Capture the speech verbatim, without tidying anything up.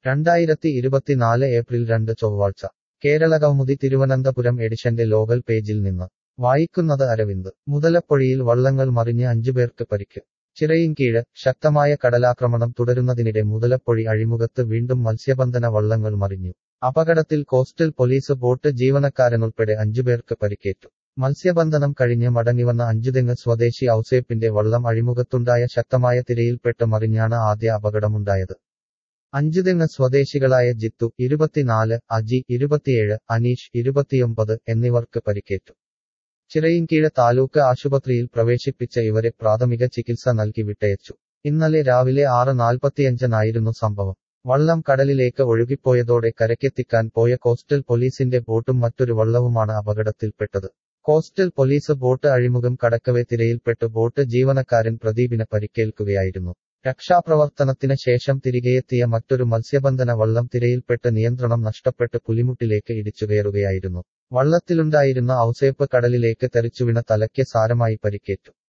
രണ്ടായിരത്തി ഇരുപത്തിനാല് ഏപ്രിൽ രണ്ട് ചൊവ്വാഴ്ച കേരളകൗമുദി തിരുവനന്തപുരം എഡിഷന്റെ ലോകൽ പേജിൽ നിന്ന് വായിക്കുന്നത് അരവിന്ദ്. മുതലപ്പൊഴിയിൽ വള്ളങ്ങൾ മറിഞ്ഞ് അഞ്ചുപേർക്ക് പരിക്ക്. ചിറയിൻകീഴ് ശക്തമായ കടലാക്രമണം തുടരുന്നതിനിടെ മുതലപ്പൊഴി അഴിമുഖത്ത് വീണ്ടും മത്സ്യബന്ധന വള്ളങ്ങൾ മറിഞ്ഞു. അപകടത്തിൽ കോസ്റ്റൽ പോലീസ് ബോട്ട് ജീവനക്കാരനുൾപ്പെടെ അഞ്ചുപേർക്ക് പരിക്കേറ്റു. മത്സ്യബന്ധനം കഴിഞ്ഞ് മടങ്ങിവന്ന അഞ്ചുതെങ്ങ് സ്വദേശി ഔസേപ്പിന്റെ വള്ളം അഴിമുഖത്തുണ്ടായ ശക്തമായ തിരയിൽപ്പെട്ട് മറിഞ്ഞാണ് ആദ്യ അപകടമുണ്ടായത്. അഞ്ചുതെങ്ങ് സ്വദേശികളായ ജിത്തു ഇരുപത്തിനാല്, അജി ഇരുപത്തിയേഴ്, അനീഷ് ഇരുപത്തിയൊമ്പത് എന്നിവർക്ക് പരിക്കേറ്റു. ചിറയിൻകീഴ് താലൂക്ക് ആശുപത്രിയിൽ പ്രവേശിപ്പിച്ച ഇവരെ പ്രാഥമിക ചികിത്സ നൽകി വിട്ടയച്ചു. ഇന്നലെ രാവിലെ ആറ് നാൽപ്പത്തിയഞ്ചിനായിരുന്നു സംഭവം. വള്ളം കടലിലേക്ക് ഒഴുകിപ്പോയതോടെ കരക്കെത്തിക്കാൻ പോയ കോസ്റ്റൽ പോലീസിന്റെ ബോട്ടും മറ്റൊരു വള്ളവുമാണ് അപകടത്തിൽപ്പെട്ടത്. കോസ്റ്റൽ പോലീസ് ബോട്ട് അഴിമുഖം കടക്കവെ തിരയിൽപ്പെട്ട് ബോട്ട് ജീവനക്കാരൻ പ്രദീപിന് പരിക്കേൽക്കുകയായിരുന്നു. രക്ഷാപ്രവർത്തനത്തിന് ശേഷം തിരികെയെത്തിയ മറ്റൊരു മത്സ്യബന്ധന വള്ളം തിരയിൽപ്പെട്ട് നിയന്ത്രണം നഷ്ടപ്പെട്ട് പുലിമുട്ടിലേക്ക് ഇടിച്ചുകയറുകയായിരുന്നു. വള്ളത്തിലുണ്ടായിരുന്ന ഔസേപ്പ് കടലിലേക്ക് തെറിച്ചുവീണ തലയ്ക്ക് സാരമായി പരിക്കേറ്റു.